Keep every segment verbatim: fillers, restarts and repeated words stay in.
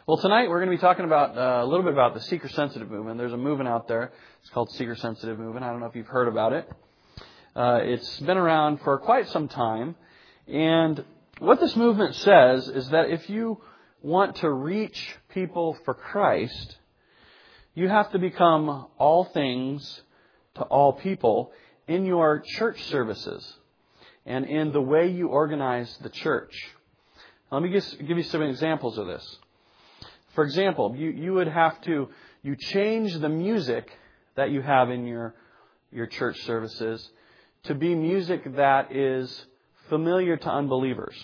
Well, tonight we're going to be talking about uh, a little bit about the seeker-sensitive movement. There's a movement out there. It's called seeker-sensitive movement. I don't know if you've heard about it. Uh, it's been around for quite some time. And what this movement says is that if you want to reach people for Christ, you have to become all things to all people in your church services and in the way you organize the church. Let me just give you some examples of this. For example, you, you would have to, you change the music that you have in your, your church services to be music that is familiar to unbelievers.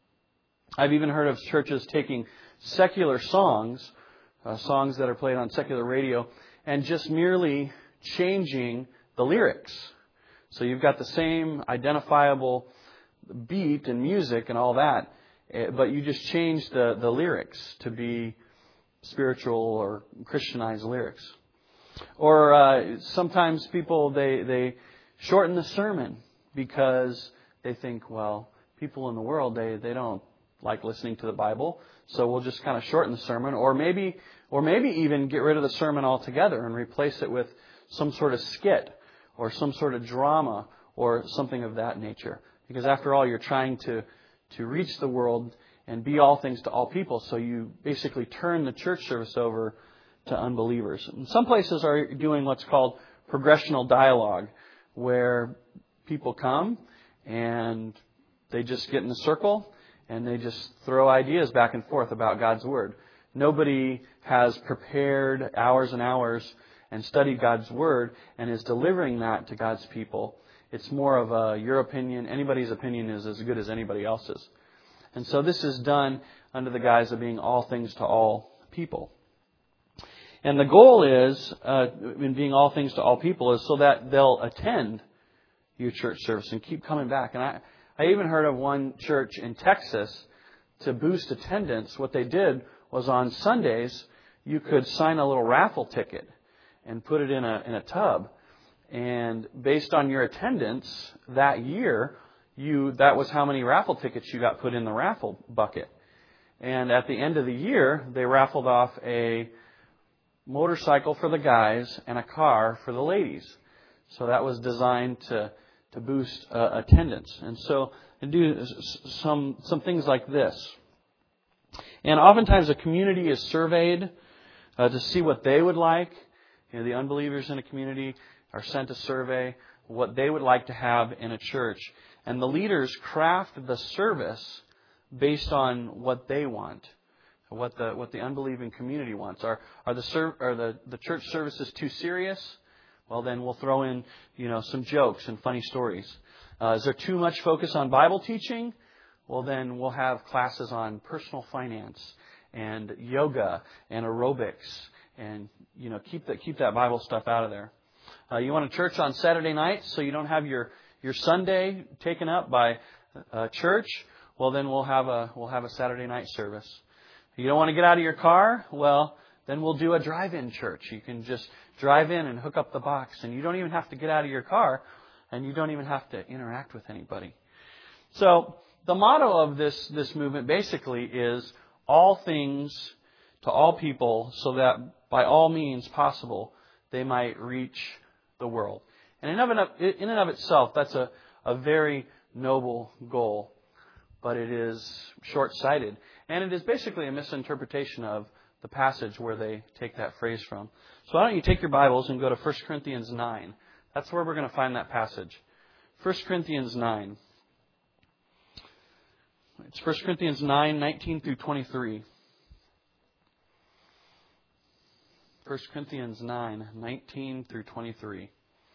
I've even heard of churches taking secular songs, uh, songs that are played on secular radio, and just merely changing the lyrics. So you've got the same identifiable beat and music and all that, but you just change the, the lyrics to be spiritual or Christianized lyrics. Or uh, sometimes people, they, they shorten the sermon because they think, well, people in the world, they, they don't like listening to the Bible, so we'll just kind of shorten the sermon. Or maybe, or maybe even get rid of the sermon altogether and replace it with some sort of skit or some sort of drama or something of that nature. Because after all, you're trying to, to reach the world and be all things to all people. So you basically turn the church service over to unbelievers. And some places are doing what's called progressional dialogue, where people come and they just get in a circle and they just throw ideas back and forth about God's Word. Nobody has prepared hours and hours and studied God's Word and is delivering that to God's people. It's more of a, your opinion, anybody's opinion is as good as anybody else's. And so this is done under the guise of being all things to all people. And the goal is, uh, in being all things to all people, is so that they'll attend your church service and keep coming back. And I, I even heard of one church in Texas, to boost attendance, what they did was on Sundays, you could sign a little raffle ticket and put it in a, in a tub. And based on your attendance that year, You, that was how many raffle tickets you got put in the raffle bucket. And at the end of the year, they raffled off a motorcycle for the guys and a car for the ladies. So that was designed to, to boost uh, attendance. And so they do some, some things like this. And oftentimes a community is surveyed uh, to see what they would like. You know, the unbelievers in a community are sent a survey, what they would like to have in a church. And the leaders craft the service based on what they want, what the what the unbelieving community wants. Are are the serv- are the, the church services too serious? Well, then we'll throw in you know some jokes and funny stories. Uh, is there too much focus on Bible teaching? Well, then we'll have classes on personal finance and yoga and aerobics, and you know keep that keep that Bible stuff out of there. Uh, you want a church on Saturday nights so you don't have your Your Sunday taken up by uh, church? Well, then we'll have a we'll have a Saturday night service. You don't want to get out of your car? Well, then we'll do a drive-in church. You can just drive in and hook up the box, and you don't even have to get out of your car, and you don't even have to interact with anybody. So the motto of this this movement basically is all things to all people, so that by all means possible they might reach the world. And in and of, in and of itself, that's a, a very noble goal. But it is short-sighted. And it is basically a misinterpretation of the passage where they take that phrase from. So why don't you take your Bibles and go to First Corinthians nine. That's where we're going to find that passage. First Corinthians nine. It's First Corinthians nine, nineteen through twenty-three. First Corinthians nine, nineteen through twenty-three.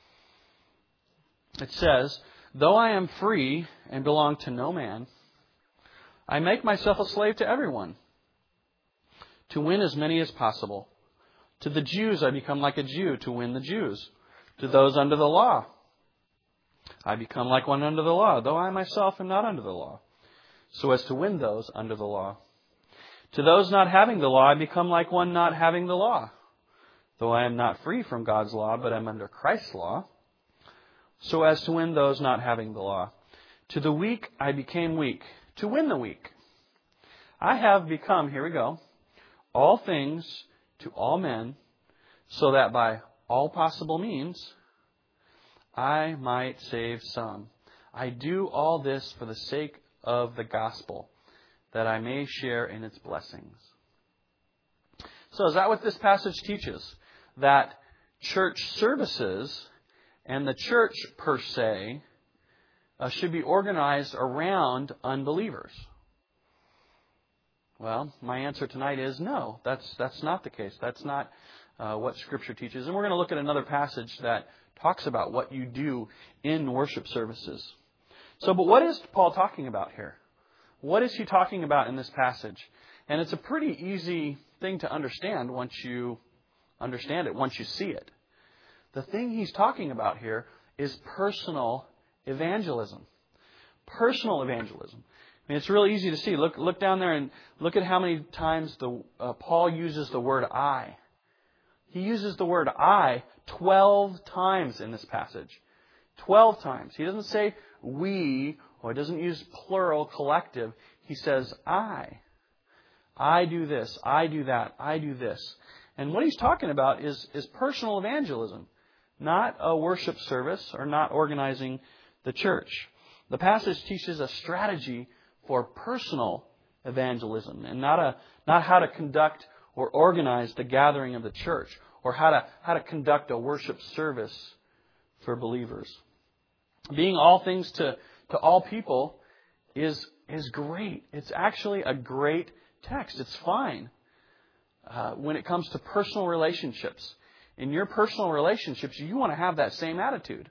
It says, though I am free and belong to no man, I make myself a slave to everyone, to win as many as possible. To the Jews I become like a Jew to win the Jews. To those under the law, I become like one under the law, though I myself am not under the law, so as to win those under the law. To those not having the law, I become like one not having the law, though I am not free from God's law, but am under Christ's law, so as to win those not having the law. To the weak I became weak, to win the weak. I have become, here we go, all things to all men, so that by all possible means I might save some. I do all this for the sake of the gospel, that I may share in its blessings. So is that what this passage teaches? That church services and the church per se uh, should be organized around unbelievers? Well, my answer tonight is no. That's that's not the case. That's not uh, what Scripture teaches. And we're going to look at another passage that talks about what you do in worship services. So, but what is Paul talking about here? What is he talking about in this passage? And it's a pretty easy thing to understand once you understand it, once you see it. The thing he's talking about here is personal evangelism. Personal evangelism. I mean, it's really easy to see. Look, look down there and look at how many times the uh, Paul uses the word I. He uses the word I twelve times in this passage. Twelve times. He doesn't say we, or he doesn't use plural, collective. He says I. I do this. I do that. I do this. And what he's talking about is, is personal evangelism, not a worship service or not organizing the church. The passage teaches a strategy for personal evangelism and not a not how to conduct or organize the gathering of the church or how to how to conduct a worship service for believers. Being all things to, to all people is is great. It's actually a great text. It's fine uh, when it comes to personal relationships. In your personal relationships, you want to have that same attitude.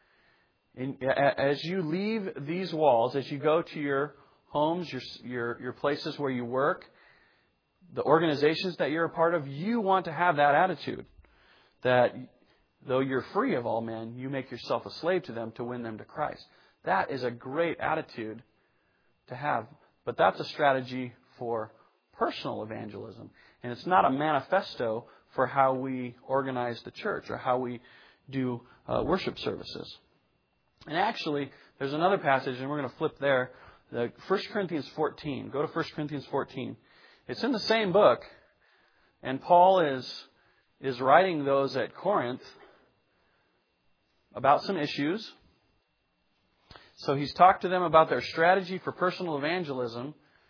In, as you leave these walls, as you go to your homes, your, your your places where you work, the organizations that you're a part of, you want to have that attitude. That though you're free of all men, you make yourself a slave to them to win them to Christ. That is a great attitude to have. But that's a strategy for personal evangelism. And it's not a manifesto for how we organize the church or how we do uh, worship services. And actually, there's another passage, and we're going to flip there. The First Corinthians fourteen. Go to First Corinthians fourteen. It's in the same book, and Paul is is writing those at Corinth about some issues. So he's talked to them about their strategy for personal evangelism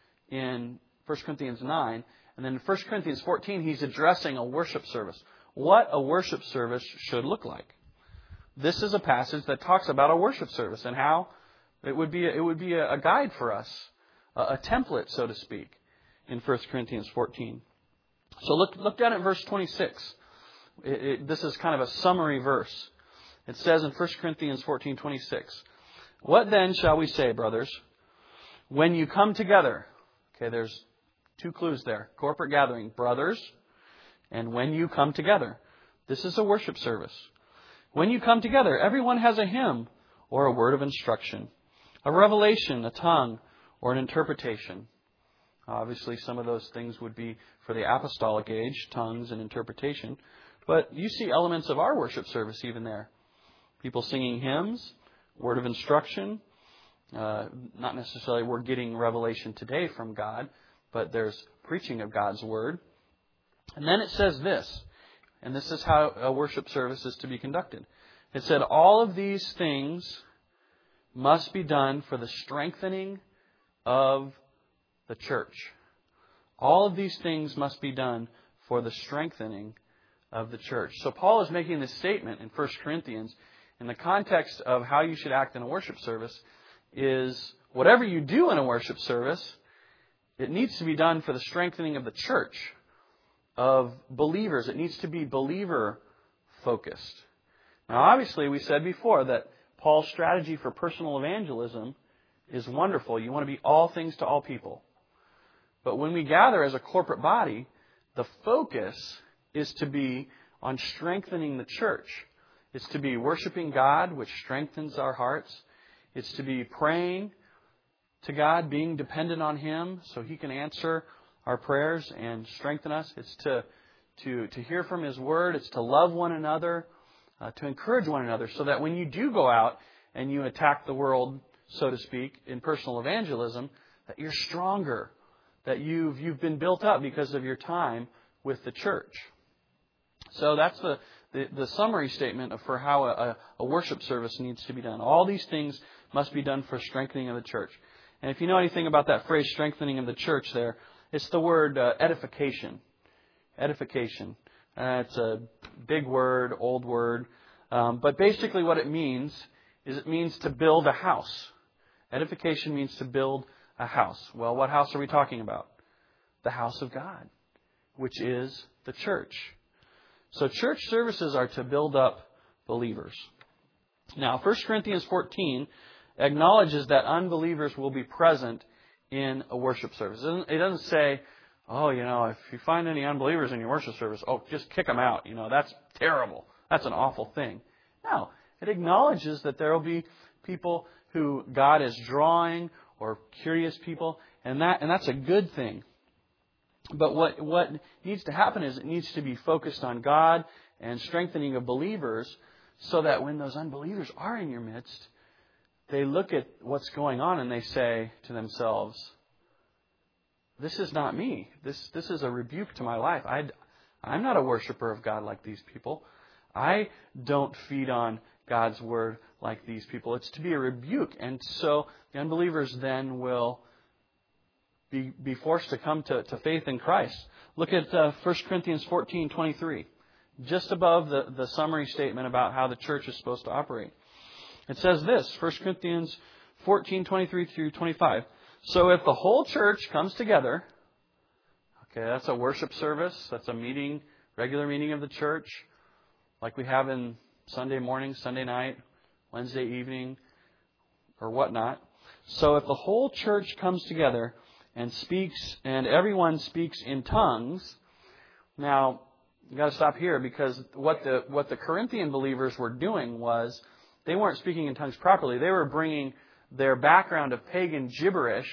in First Corinthians nine. And then in First Corinthians fourteen, he's addressing a worship service. What a worship service should look like. This is a passage that talks about a worship service and how it would be a, it would be a, a guide for us, a, a template, so to speak, in First Corinthians fourteen. So look look down at verse twenty-six. It, it, this is kind of a summary verse. It says in First Corinthians fourteen twenty-six, "What then shall we say, brothers, when you come together?" Okay, there's two clues there. Corporate gathering, brothers, and when you come together. This is a worship service. When you come together, everyone has a hymn or a word of instruction, a revelation, a tongue, or an interpretation. Obviously, some of those things would be for the apostolic age, tongues and interpretation. But you see elements of our worship service even there. People singing hymns, word of instruction. Uh, not necessarily we're getting revelation today from God, but there's preaching of God's word. And then it says this, and this is how a worship service is to be conducted. It said, all of these things must be done for the strengthening of the church. All of these things must be done for the strengthening of the church. So Paul is making this statement in First Corinthians in the context of how you should act in a worship service is whatever you do in a worship service, it needs to be done for the strengthening of the church, of believers. It needs to be believer focused. Now, obviously, we said before that Paul's strategy for personal evangelism is wonderful. You want to be all things to all people. But when we gather as a corporate body, the focus is to be on strengthening the church. It's to be worshiping God, which strengthens our hearts. It's to be praying to God, being dependent on Him so He can answer our prayers and strengthen us. It's to, to, to hear from His Word. It's to love one another, uh, to encourage one another so that when you do go out and you attack the world, so to speak, in personal evangelism, that you're stronger, that you've you've been built up because of your time with the church. So that's the, the, the summary statement for how a, a worship service needs to be done. All these things must be done for strengthening of the church. And if you know anything about that phrase, strengthening of the church there, it's the word uh, edification. Edification. Uh, it's a big word, old word. Um, but basically what it means is it means to build a house. Edification means to build a house. Well, what house are we talking about? The house of God, which is the church. So church services are to build up believers. Now, First Corinthians fourteen acknowledges that unbelievers will be present in a worship service. It doesn't, it doesn't say, oh, you know, if you find any unbelievers in your worship service, oh, just kick them out. You know, that's terrible. That's an awful thing. No, it acknowledges that there will be people who God is drawing or curious people, and that and that's a good thing. But what what needs to happen is it needs to be focused on God and strengthening of believers so that when those unbelievers are in your midst, they look at what's going on and they say to themselves, this is not me. This this is a rebuke to my life. I, I'm not a worshiper of God like these people. I don't feed on God's Word like these people. It's to be a rebuke. And so the unbelievers then will be, be forced to come to, to faith in Christ. Look at uh, First Corinthians fourteen twenty-three, just above the, the summary statement about how the church is supposed to operate. It says this, First Corinthians fourteen twenty-three through twenty-five. So if the whole church comes together, okay, that's a worship service, that's a meeting, regular meeting of the church, like we have in Sunday morning, Sunday night, Wednesday evening, or whatnot. So if the whole church comes together and speaks, and everyone speaks in tongues, now you got to stop here because what the what the Corinthian believers were doing was they weren't speaking in tongues properly. They were bringing their background of pagan gibberish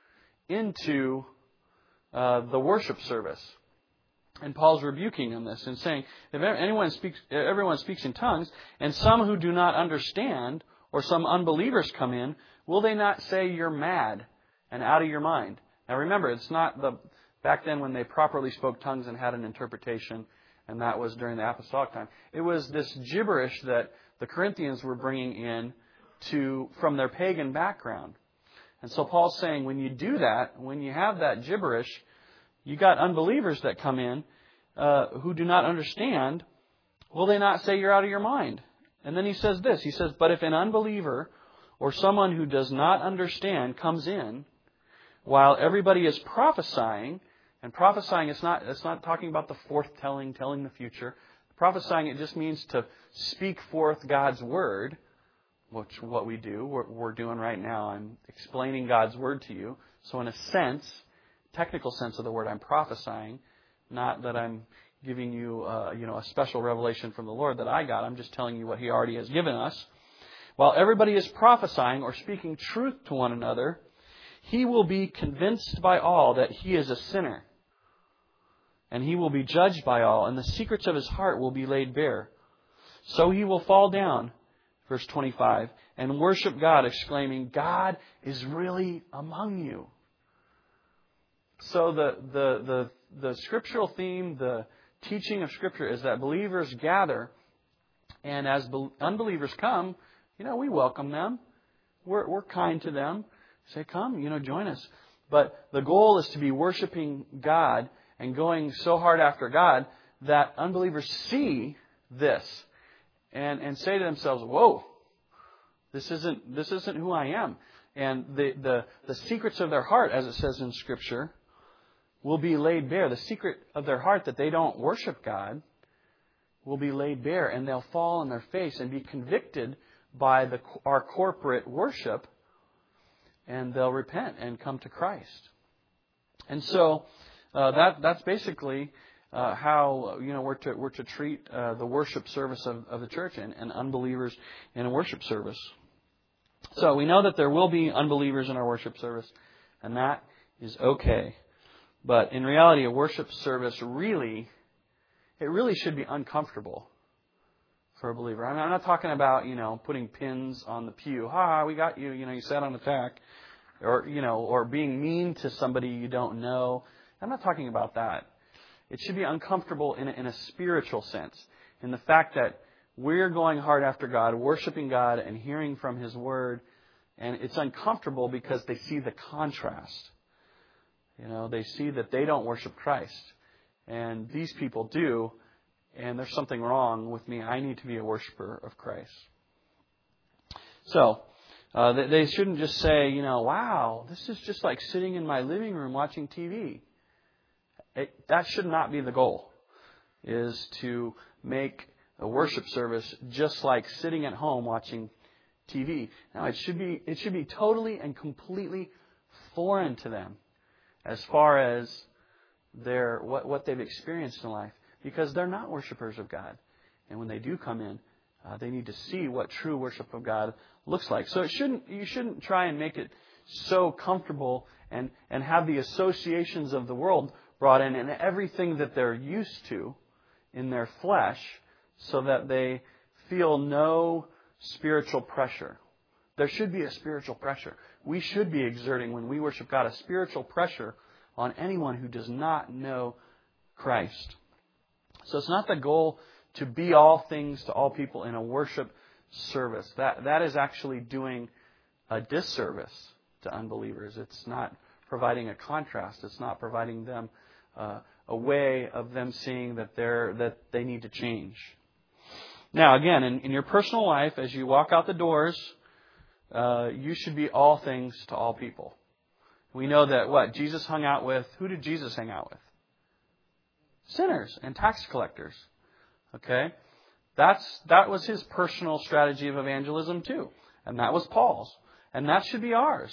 into uh, the worship service. And Paul's rebuking them this and saying, if anyone speaks, everyone speaks in tongues, and some who do not understand, or some unbelievers come in, will they not say you're mad and out of your mind? Now remember, it's not the back then when they properly spoke tongues and had an interpretation, and that was during the apostolic time. It was this gibberish that the Corinthians were bringing in to from their pagan background. And so Paul's saying, when you do that, when you have that gibberish, you got unbelievers that come in uh, who do not understand. Will they not say you're out of your mind? And then he says this. He says, but if an unbeliever or someone who does not understand comes in while everybody is prophesying, and prophesying, it's not, it's not talking about the forthtelling, telling the future. Prophesying, it just means to speak forth God's Word, which what we do, we're, we're doing right now. I'm explaining God's Word to you. So in a sense, technical sense of the word, I'm prophesying, not that I'm giving you, uh, you know, a special revelation from the Lord that I got. I'm just telling you what He already has given us. While everybody is prophesying or speaking truth to one another, he will be convinced by all that he is a sinner. And he will be judged by all, and the secrets of his heart will be laid bare. So he will fall down, verse twenty-five, and worship God, exclaiming, God is really among you. So the, the, the, the scriptural theme, the teaching of Scripture is that believers gather, and as unbelievers come, you know, we welcome them. We're, we're kind to them. Say, come, you know, join us. But the goal is to be worshiping God and going so hard after God that unbelievers see this and, and say to themselves, whoa, this isn't this isn't who I am. And the, the, the secrets of their heart, as it says in Scripture, will be laid bare. The secret of their heart that they don't worship God will be laid bare, and they'll fall on their face and be convicted by the our corporate worship, and they'll repent and come to Christ. And so uh, that that's basically uh, how you know we're to we're to treat uh, the worship service of, of the church and, and unbelievers in a worship service. So we know that there will be unbelievers in our worship service, and that is okay. But in reality, a worship service really, it really should be uncomfortable for a believer. I'm not talking about, you know, putting pins on the pew. Ha, we got you. You know, you sat on the tack. or, you know, or being mean to somebody you don't know. I'm not talking about that. It should be uncomfortable in a, in a spiritual sense, in the fact that we're going hard after God, worshiping God, and hearing from His Word, and it's uncomfortable because they see the contrast. You know, they see that they don't worship Christ, and these people do, and there's something wrong with me. I need to be a worshiper of Christ. So, uh, they, they shouldn't just say, you know, wow, this is just like sitting in my living room watching T V. It, that should not be the goal, is to make a worship service just like sitting at home watching T V. Now, it should be it should be totally and completely foreign to them as far as their what, what they've experienced in life, because they're not worshipers of God. And when they do come in, uh, they need to see what true worship of God looks like. So it shouldn't you shouldn't try and make it so comfortable and, and have the associations of the world brought in and everything that they're used to in their flesh, so that they feel no spiritual pressure. There should be a spiritual pressure. We should be exerting, when we worship God, a spiritual pressure on anyone who does not know Christ. So it's not the goal to be all things to all people in a worship service. That that is actually doing a disservice to unbelievers. It's not providing a contrast. It's not providing them uh, a way of them seeing that they're that they need to change. Now, again, in, in your personal life, as you walk out the doors, uh, you should be all things to all people. We know that what Jesus hung out with. Who did Jesus hang out with? Sinners and tax collectors. Okay, that's that was his personal strategy of evangelism too, and that was Paul's, and that should be ours.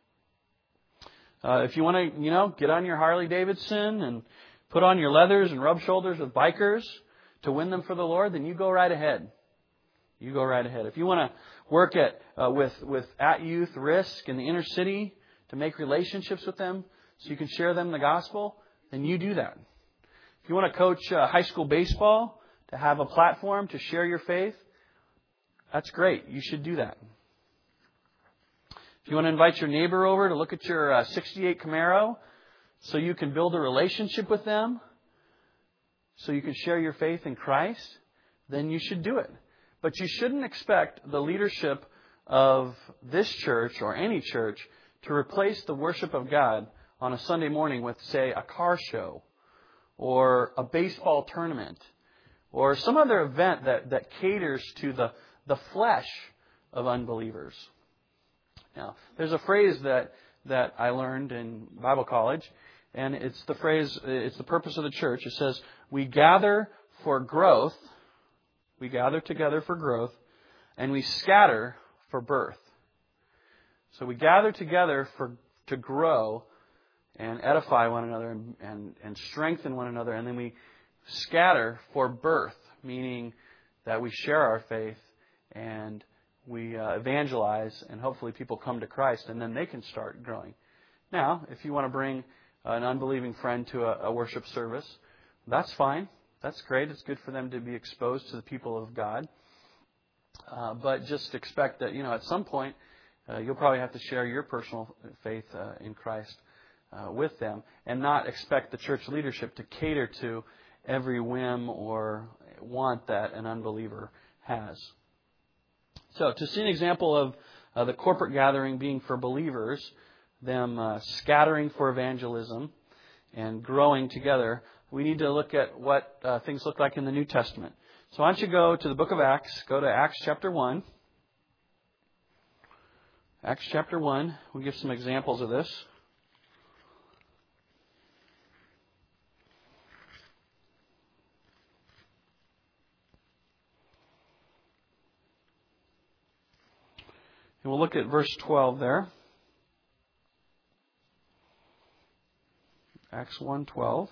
Uh, if you want to, you know, get on your Harley Davidson and put on your leathers and rub shoulders with bikers to win them for the Lord, then you go right ahead. You go right ahead. If you want to work at uh, with with at youth risk in the inner city to make relationships with them so you can share them the gospel, then you do that. If you want to coach uh, high school baseball to have a platform to share your faith, that's great. You should do that. If you want to invite your neighbor over to look at your uh, sixty-eight Camaro so you can build a relationship with them, so you can share your faith in Christ, then you should do it. But you shouldn't expect the leadership of this church or any church to replace the worship of God on a Sunday morning with, say, a car show or a baseball tournament or some other event that, that caters to the, the flesh of unbelievers. Now, there's a phrase that, that I learned in Bible college, and it's the phrase, it's the purpose of the church. It says, we gather for growth, we gather together for growth, and we scatter for birth. So we gather together for to grow and edify one another and, and, and strengthen one another, and then we scatter for birth, meaning that we share our faith and we uh, evangelize, and hopefully people come to Christ, and then they can start growing. Now, if you want to bring an unbelieving friend to a, a worship service, that's fine. That's great. It's good for them to be exposed to the people of God. Uh, but just expect that, you know, at some point, uh, you'll probably have to share your personal faith uh, in Christ uh, with them, and not expect the church leadership to cater to every whim or want that an unbeliever has. So, to see an example of uh, the corporate gathering being for believers, them uh, scattering for evangelism and growing together, we need to look at what uh, things look like in the New Testament. So why don't you go to the book of Acts, go to Acts chapter one. Acts chapter one, we'll give some examples of this. And we'll look at verse twelve there. Acts one twelve.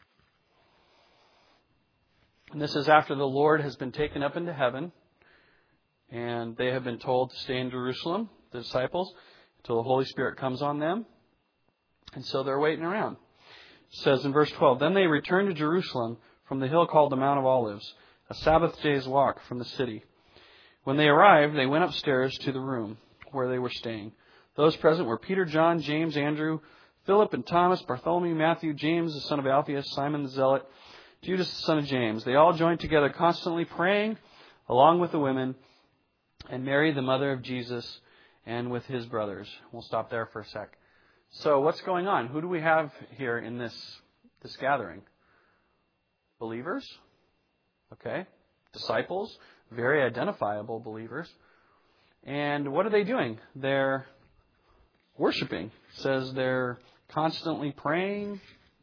And this is after the Lord has been taken up into heaven, and they have been told to stay in Jerusalem, the disciples, until the Holy Spirit comes on them. And so they're waiting around. It says in verse twelve, then they returned to Jerusalem from the hill called the Mount of Olives, a Sabbath day's walk from the city. When they arrived, they went upstairs to the room where they were staying. Those present were Peter, John, James, Andrew, Philip and Thomas, Bartholomew, Matthew, James, the son of Alphaeus, Simon the Zealot, Judas, the son of James. They all joined together, constantly praying along with the women, and Mary, the mother of Jesus, and with his brothers. We'll stop there for a sec. So what's going on? Who do we have here in this, this gathering? Believers. Okay. Disciples. Very identifiable believers. And what are they doing? They're worshiping. It says they're constantly praying.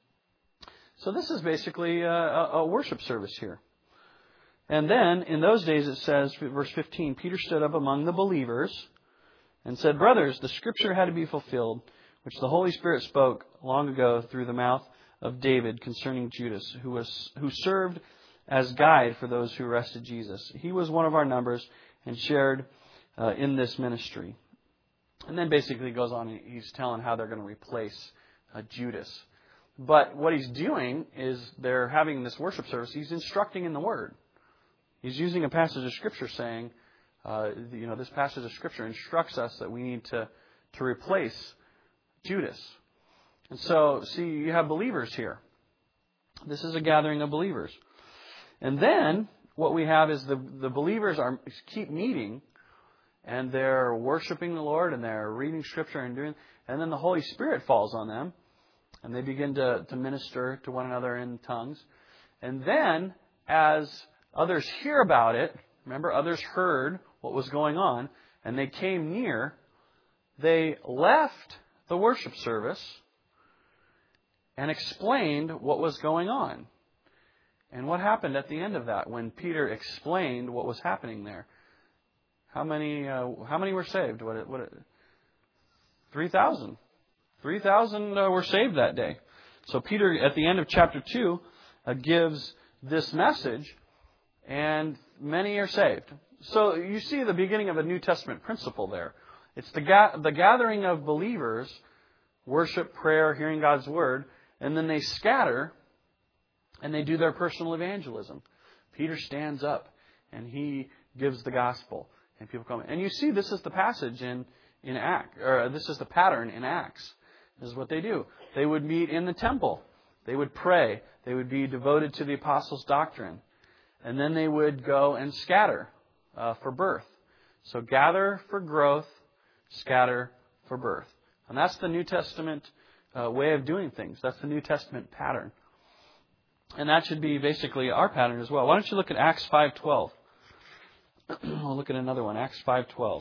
So this is basically a, a worship service here. And then, in those days, it says, verse fifteen, Peter stood up among the believers and said, Brothers, the scripture had to be fulfilled, which the Holy Spirit spoke long ago through the mouth of David concerning Judas, who was who served as guide for those who arrested Jesus. He was one of our numbers and shared uh, in this ministry. And then basically goes on, he's telling how they're going to replace uh, Judas. But what he's doing is they're having this worship service. He's instructing in the Word. He's using a passage of Scripture saying, uh, you know, this passage of Scripture instructs us that we need to, to replace Judas. And so, see, you have believers here. This is a gathering of believers. And then what we have is the, the believers are keep meeting, and they're worshiping the Lord, and they're reading Scripture and doing, and then the Holy Spirit falls on them, and they begin to, to minister to one another in tongues. And then, as others hear about it, remember, others heard what was going on, and they came near, they left the worship service and explained what was going on. And what happened at the end of that when Peter explained what was happening there? How many uh, how many were saved? What what three thousand. three thousand uh, were saved that day. So Peter, at the end of chapter two, uh, gives this message, and many are saved. So you see the beginning of a New Testament principle there. It's the ga- the gathering of believers, worship, prayer, hearing God's Word, and then they scatter and they do their personal evangelism. Peter stands up and he gives the gospel, and people come. And you see, this is the passage in in Acts, or this is the pattern in Acts. This is what they do. They would meet in the temple. They would pray. They would be devoted to the apostles' doctrine. And then they would go and scatter uh, for birth. So gather for growth, scatter for birth. And that's the New Testament uh, way of doing things. That's the New Testament pattern. And that should be basically our pattern as well. Why don't you look at Acts five twelve? We'll look at another one, Acts five twelve.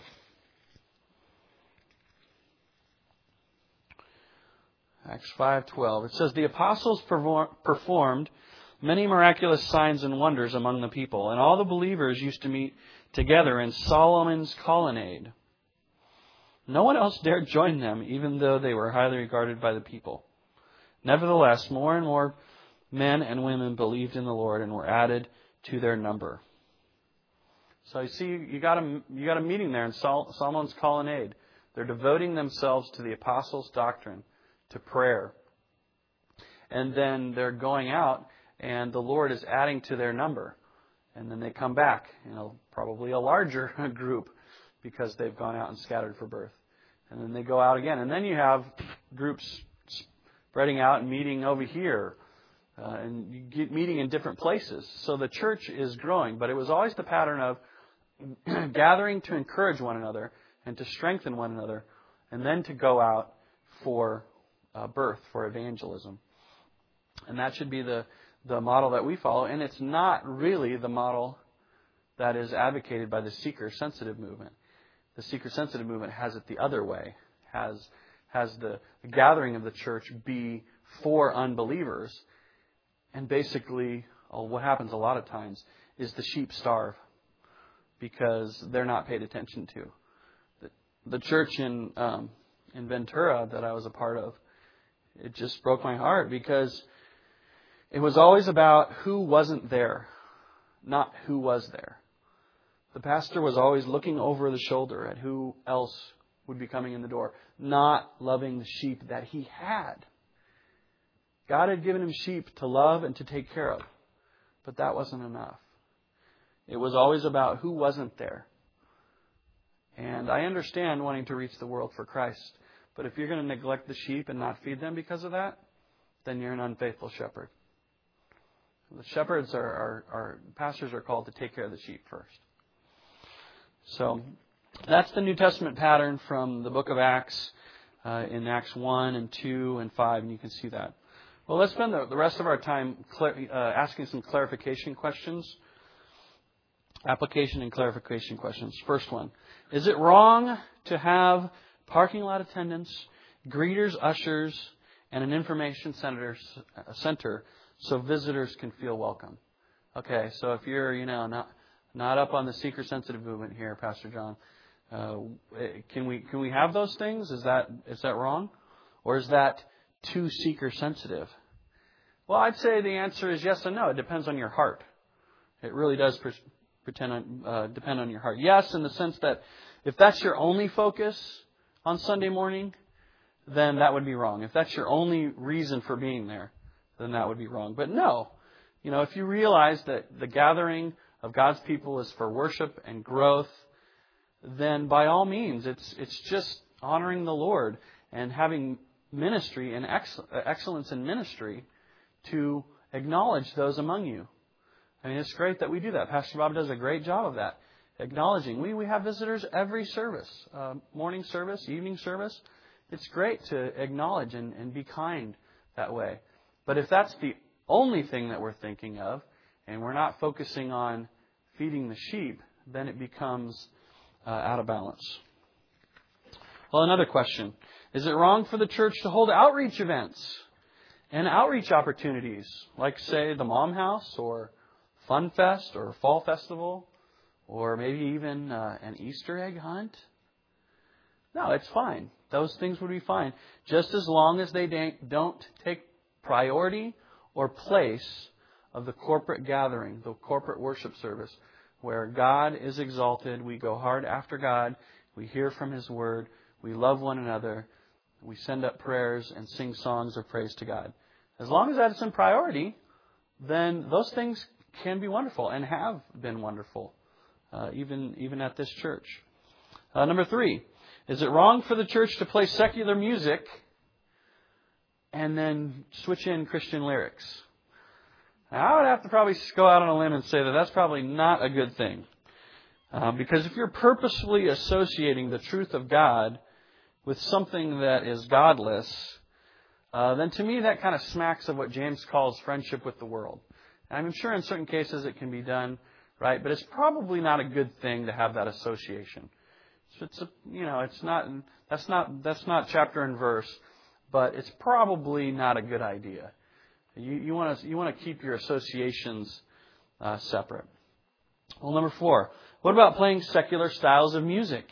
Acts five twelve. It says, The apostles performed many miraculous signs and wonders among the people, and all the believers used to meet together in Solomon's colonnade. No one else dared join them, even though they were highly regarded by the people. Nevertheless, more and more men and women believed in the Lord and were added to their number. So you see, you got a, you got a meeting there in Sol- Solomon's colonnade. They're devoting themselves to the apostles' doctrine, to prayer. And then they're going out, and the Lord is adding to their number. And then they come back, you know, probably a larger group, because they've gone out and scattered for birth. And then they go out again. And then you have groups spreading out and meeting over here. Uh, and you get meeting in different places. So the church is growing. But it was always the pattern of gathering to encourage one another and to strengthen one another. And then to go out for uh, birth, for evangelism. And that should be the, the model that we follow. And it's not really the model that is advocated by the seeker-sensitive movement. The seeker-sensitive movement has it the other way, has has the gathering of the church be for unbelievers. And basically, oh, what happens a lot of times is the sheep starve because they're not paid attention to. The, the church in um, in Ventura that I was a part of, it just broke my heart because it was always about who wasn't there, not who was there. The pastor was always looking over the shoulder at who else would be coming in the door, not loving the sheep that he had. God had given him sheep to love and to take care of, but that wasn't enough. It was always about who wasn't there. And I understand wanting to reach the world for Christ. But if you're going to neglect the sheep and not feed them because of that, then you're an unfaithful shepherd. The shepherds are, are, are pastors are called to take care of the sheep first. So that's the New Testament pattern from the book of Acts, uh, in Acts one and two and five, and you can see that. Well, let's spend the, the rest of our time clar- uh, asking some clarification questions. Application and clarification questions. First one. Is it wrong to have parking lot attendants, greeters, ushers, and an information center, center so visitors can feel welcome? Okay, so if you're, you know, not not up on the seeker-sensitive movement here, Pastor John, uh, can we can we have those things? Is that is that wrong, or is that too seeker-sensitive? Well, I'd say the answer is yes and no. It depends on your heart. It really does pre- pretend on, uh, depend on your heart. Yes, in the sense that if that's your only focus on Sunday morning, then that would be wrong. If that's your only reason for being there, then that would be wrong. But no, you know, if you realize that the gathering of God's people is for worship and growth, then by all means, it's it's just honoring the Lord and having ministry and ex- excellence in ministry to acknowledge those among you. I mean, it's great that we do that. Pastor Bob does a great job of that, acknowledging. We we have visitors every service, uh, morning service, evening service. It's great to acknowledge and, and be kind that way. But if that's the only thing that we're thinking of, and we're not focusing on feeding the sheep, then it becomes uh, out of balance. Well, another question. Is it wrong for the church to hold outreach events and outreach opportunities, like, say, the Mom House or Fun Fest or Fall Festival, or maybe even uh, an Easter egg hunt? No, it's fine. Those things would be fine, just as long as they don't take priority or place of the corporate gathering, the corporate worship service, where God is exalted. We go hard after God. We hear from His Word. We love one another. We send up prayers and sing songs of praise to God. As long as that's in priority, then those things can be wonderful and have been wonderful, uh, even even at this church. Uh, number three, is it wrong for the church to play secular music and then switch in Christian lyrics? Now, I would have to probably go out on a limb and say that that's probably not a good thing. Um, because if you're purposefully associating the truth of God with something that is godless, uh, then to me that kind of smacks of what James calls friendship with the world. And I'm sure in certain cases it can be done, right? But it's probably not a good thing to have that association. So it's a, you know, it's not that's not that's not chapter and verse, but it's probably not a good idea. You you want to you want to keep your associations uh, separate. Well, number four, what about playing secular styles of music?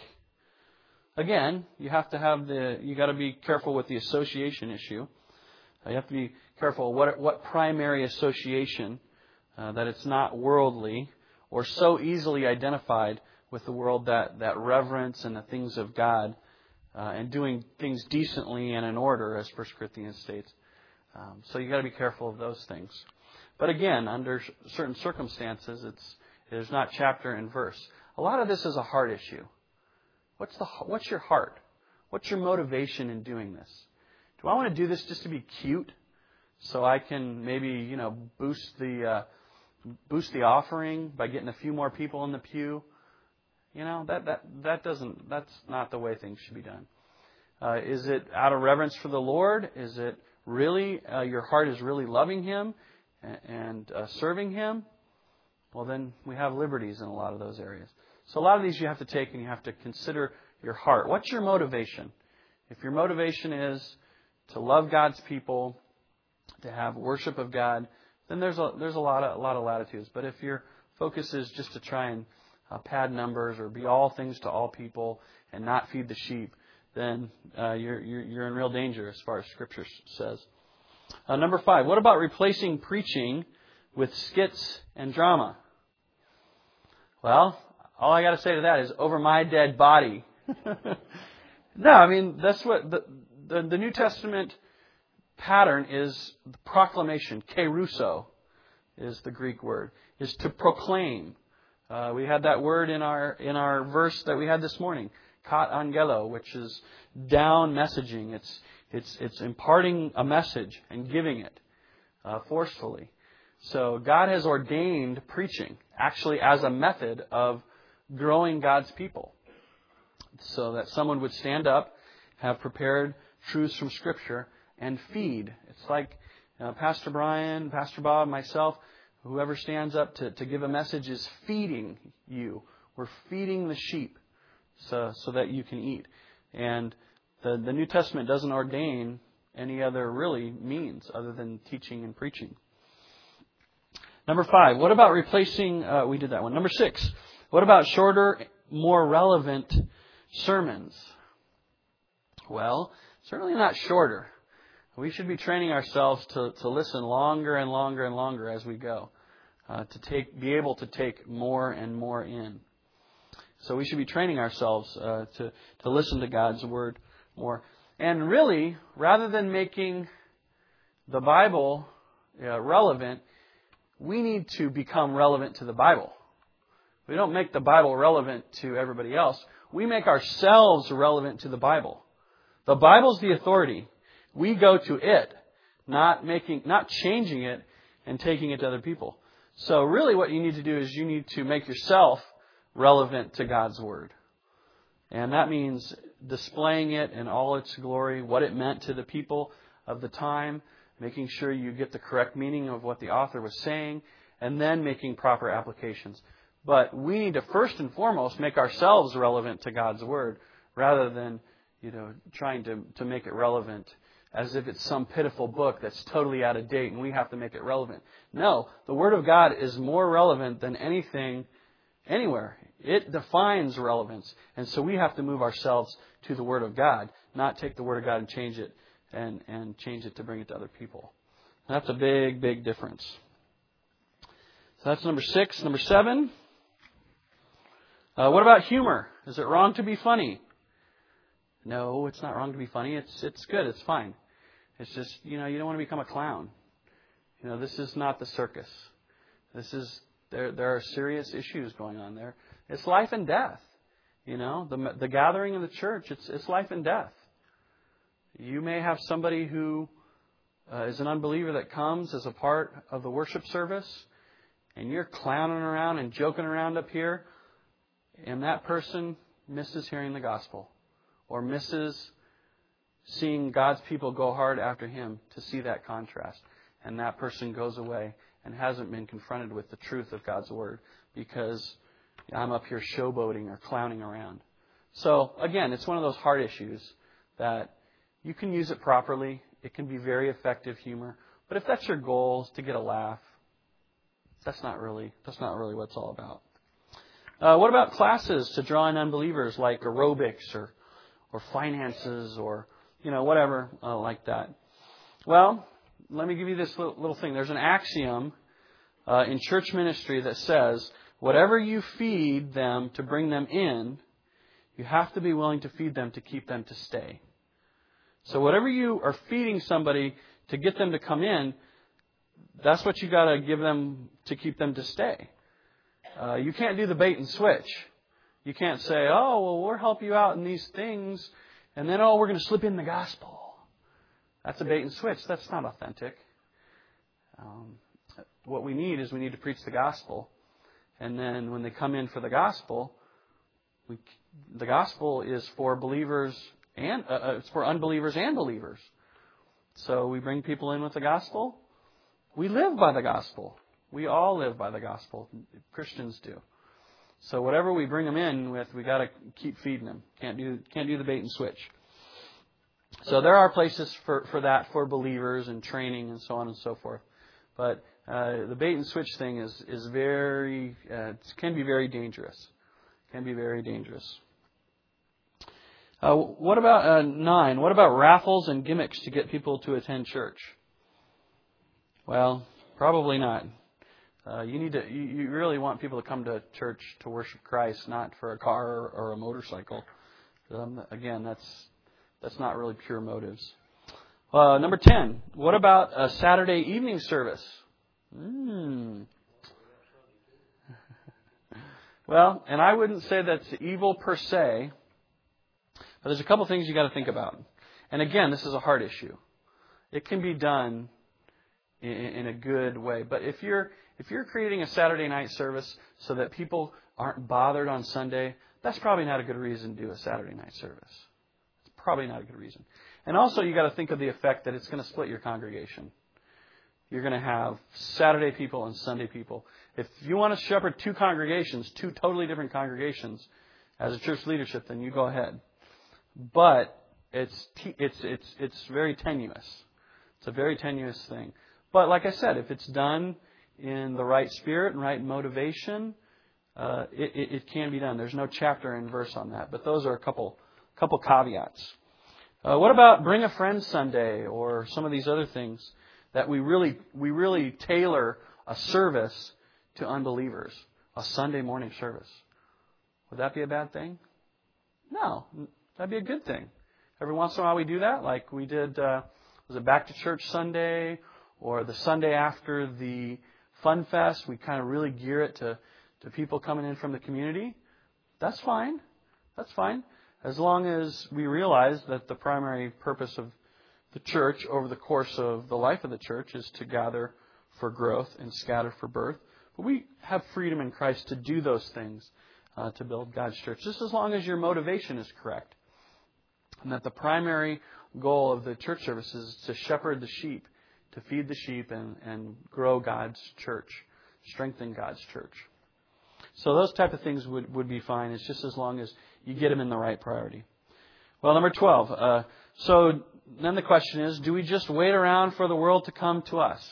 Again, you have to have the you got to be careful with the association issue. Uh, you have to be careful what what primary association uh, that it's not worldly or so easily identified with the world that, that reverence and the things of God uh, and doing things decently and in order, as First Corinthians states. Um, so you got to be careful of those things. But again, under certain circumstances, it's it is not chapter and verse. A lot of this is a heart issue. What's the what's your heart? What's your motivation in doing this? Do I want to do this just to be cute, so I can maybe you know boost the uh, boost the offering by getting a few more people in the pew? You know, that, that, that doesn't, that's not the way things should be done. Uh, is it out of reverence for the Lord? Is it really, uh, your heart is really loving Him and, and uh, serving Him? Well, then we have liberties in a lot of those areas. So a lot of these you have to take and you have to consider your heart. What's your motivation? If your motivation is to love God's people, to have worship of God, then there's a, there's a lot of, a lot of latitudes. But if your focus is just to try and Uh, pad numbers or be all things to all people and not feed the sheep, then uh, you're, you're you're in real danger as far as Scripture says. Uh, number five, what about replacing preaching with skits and drama? Well, all I got to say to that is over my dead body. No, I mean that's what the, the the New Testament pattern is. The proclamation, kerusso, is the Greek word, is to proclaim. Uh, we had that word in our in our verse that we had this morning, kat angelo, which is down messaging. It's it's it's imparting a message and giving it uh, forcefully. So God has ordained preaching actually as a method of growing God's people, so that someone would stand up, have prepared truths from Scripture, and feed. It's like uh, Pastor Brian, Pastor Bob, myself, whoever stands up to, to give a message is feeding you. We're feeding the sheep so so that you can eat. And the, the New Testament doesn't ordain any other really means other than teaching and preaching. Number five, what about replacing, uh, we did that one. Number six, what about shorter, more relevant sermons? Well, certainly not shorter. We should be training ourselves to, to listen longer and longer and longer as we go, uh, to take, be able to take more and more in. So we should be training ourselves uh, to, to listen to God's Word more. And really, rather than making the Bible uh, relevant, we need to become relevant to the Bible. We don't make the Bible relevant to everybody else. We make ourselves relevant to the Bible. The Bible's the authority. We go to it, not making, not changing it and taking it to other people. So really what you need to do is you need to make yourself relevant to God's Word. And that means displaying it in all its glory, what it meant to the people of the time, making sure you get the correct meaning of what the author was saying, and then making proper applications. But we need to first and foremost make ourselves relevant to God's Word, rather than, you know, trying to, to make it relevant as if it's some pitiful book that's totally out of date and we have to make it relevant. No, the Word of God is more relevant than anything anywhere. It defines relevance. And so we have to move ourselves to the Word of God, not take the Word of God and change it and, and change it to bring it to other people. And that's a big, big difference. So that's number six. Number seven. Uh, what about humor? Is it wrong to be funny? No, it's not wrong to be funny. It's it's good. It's fine. It's just, you know, you don't want to become a clown. You know, this is not the circus. This is, there there are serious issues going on there. It's life and death. You know, the the gathering of the church, it's it's life and death. You may have somebody who uh, is an unbeliever that comes as a part of the worship service, and you're clowning around and joking around up here, and that person misses hearing the gospel, or misses seeing God's people go hard after Him to see that contrast. And that person goes away and hasn't been confronted with the truth of God's Word because I'm up here showboating or clowning around. So, again, it's one of those hard issues that you can use it properly. It can be very effective humor. But if that's your goal, is to get a laugh, that's not really, that's not really what it's all about. Uh, what about classes to draw in unbelievers like aerobics or or finances or, you know, whatever uh, like that? Well, let me give you this little, little thing. There's an axiom uh, in church ministry that says, whatever you feed them to bring them in, you have to be willing to feed them to keep them to stay. So whatever you are feeding somebody to get them to come in, that's what you got to give them to keep them to stay. Uh, you can't do the bait and switch. You can't say, oh, well, we'll help you out in these things, and then, oh, we're going to slip in the gospel. That's a bait and switch. That's not authentic. Um, what we need is we need to preach the gospel. And then when they come in for the gospel, we, the gospel is for believers and uh, it's for unbelievers and believers. So we bring people in with the gospel. We live by the gospel. We all live by the gospel. Christians do. So whatever we bring them in with, we got to keep feeding them. Can't do can't do the bait and switch. So there are places for, for that for believers and training and so on and so forth. But uh, the bait and switch thing is is very uh, can be very dangerous. Can be very dangerous. Uh, what about uh, nine? What about raffles and gimmicks to get people to attend church? Well, probably not. Uh, you need to. You, you really want people to come to church to worship Christ, not for a car or, or a motorcycle. Um, again, that's that's not really pure motives. Uh, number ten. What about a Saturday evening service? Hmm. Well, and I wouldn't say that's evil per se, but there's a couple things you got to think about. And again, this is a heart issue. It can be done in, in a good way. But if you're if you're creating a Saturday night service so that people aren't bothered on Sunday, that's probably not a good reason to do a Saturday night service. It's probably not a good reason. And also, you got to think of the effect that it's going to split your congregation. You're going to have Saturday people and Sunday people. If you want to shepherd two congregations, two totally different congregations, as a church leadership, then you go ahead. But it's it's it's it's very tenuous. It's a very tenuous thing. But like I said, if it's done in the right spirit and right motivation, uh, it, it, it can be done. There's no chapter and verse on that, but those are a couple couple caveats. Uh, what about Bring a Friend Sunday or some of these other things that we really we really tailor a service to unbelievers, a Sunday morning service? Would that be a bad thing? No, that'd be a good thing. Every once in a while we do that, like we did, uh, was it Back to Church Sunday or the Sunday after the Fun Fest? We kind of really gear it to, to people coming in from the community. That's fine. That's fine. As long as we realize that the primary purpose of the church over the course of the life of the church is to gather for growth and scatter for birth. But we have freedom in Christ to do those things, uh, to build God's church, just as long as your motivation is correct. And that the primary goal of the church service is to shepherd the sheep, to feed the sheep and, and grow God's church, strengthen God's church. So those type of things would, would be fine. It's just as long as you get them in the right priority. Well, number twelve. Uh, so then the question is, do we just wait around for the world to come to us?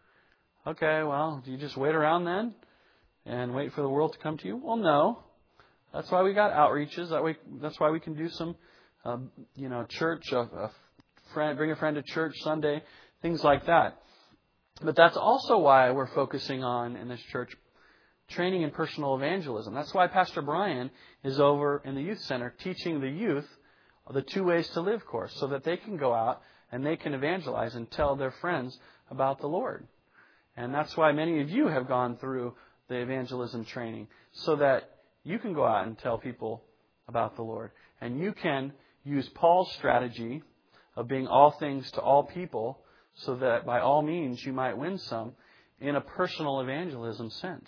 Okay, well, do you just wait around then and wait for the world to come to you? Well, no. That's why we got outreaches. That way, that's why we can do some, uh, you know, church, a, a friend, bring a friend to church Sunday, things like that. But that's also why we're focusing on, in this church, training in personal evangelism. That's why Pastor Brian is over in the youth center teaching the youth the Two Ways to Live course so that they can go out and they can evangelize and tell their friends about the Lord. And that's why many of you have gone through the evangelism training so that you can go out and tell people about the Lord. And you can use Paul's strategy of being all things to all people so that by all means you might win some in a personal evangelism sense.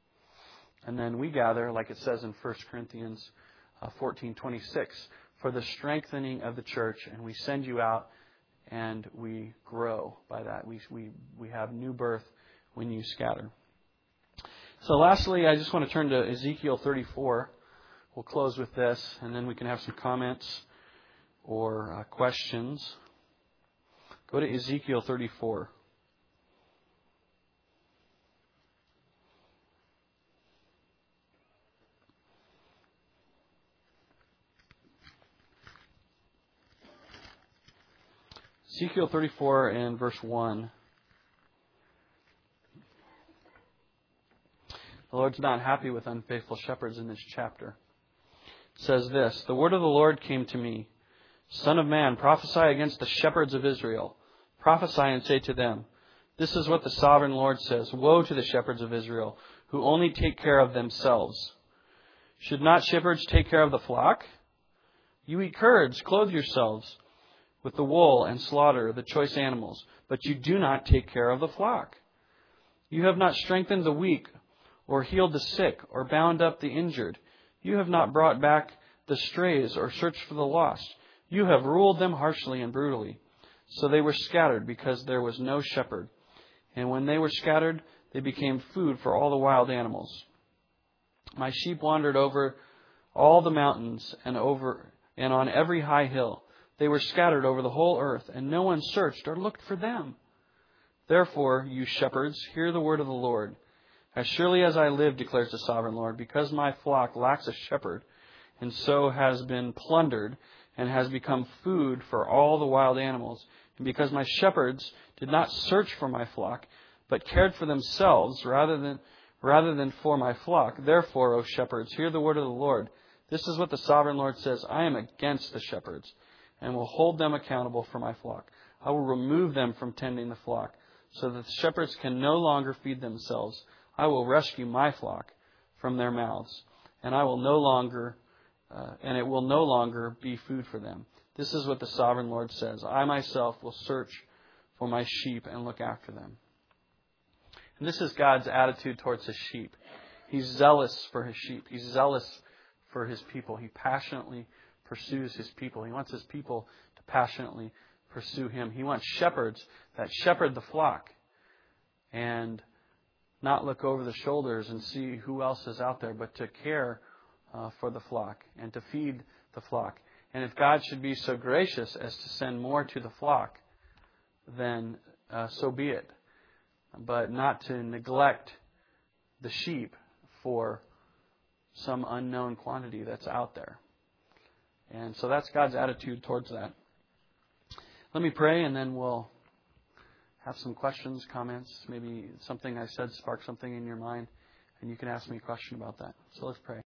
And then we gather, like it says in First Corinthians fourteen twenty-six, for the strengthening of the church, and we send you out and we grow by that. We we we have new birth when you scatter. So lastly, I just want to turn to Ezekiel thirty-four. We'll close with this, and then we can have some comments or uh, questions. Go to Ezekiel thirty-four. Ezekiel thirty-four and verse one. The Lord's not happy with unfaithful shepherds in this chapter. It says this, the word of the Lord came to me, Son of man, prophesy against the shepherds of Israel. Prophesy and say to them, this is what the sovereign Lord says, woe to the shepherds of Israel, who only take care of themselves. Should not shepherds take care of the flock? You eat curds, clothe yourselves with the wool and slaughter the choice animals, but you do not take care of the flock. You have not strengthened the weak, or healed the sick, or bound up the injured. You have not brought back the strays, or searched for the lost. You have ruled them harshly and brutally. So they were scattered, because there was no shepherd. And when they were scattered, they became food for all the wild animals. My sheep wandered over all the mountains, and over and on every high hill. They were scattered over the whole earth, and no one searched or looked for them. Therefore, you shepherds, hear the word of the Lord. As surely as I live, declares the sovereign Lord, because my flock lacks a shepherd, and so has been plundered, and has become food for all the wild animals, and because my shepherds did not search for my flock, but cared for themselves rather than rather than for my flock, therefore, O shepherds, hear the word of the Lord. This is what the sovereign Lord says, I am against the shepherds, and will hold them accountable for my flock. I will remove them from tending the flock, so that the shepherds can no longer feed themselves. I will rescue my flock from their mouths. and I will no longer, uh, and it will no longer be food for them. This is what the sovereign Lord says. I myself will search for my sheep and look after them. And this is God's attitude towards His sheep. He's zealous for His sheep. He's zealous for His people. He passionately pursues His people. He wants His people to passionately pursue Him. He wants shepherds that shepherd the flock and not look over the shoulders and see who else is out there, but to care uh, for the flock and to feed the flock. And if God should be so gracious as to send more to the flock, then uh, so be it. But not to neglect the sheep for some unknown quantity that's out there. And so that's God's attitude towards that. Let me pray, and then we'll have some questions, comments. Maybe something I said sparked something in your mind, and you can ask me a question about that. So let's pray.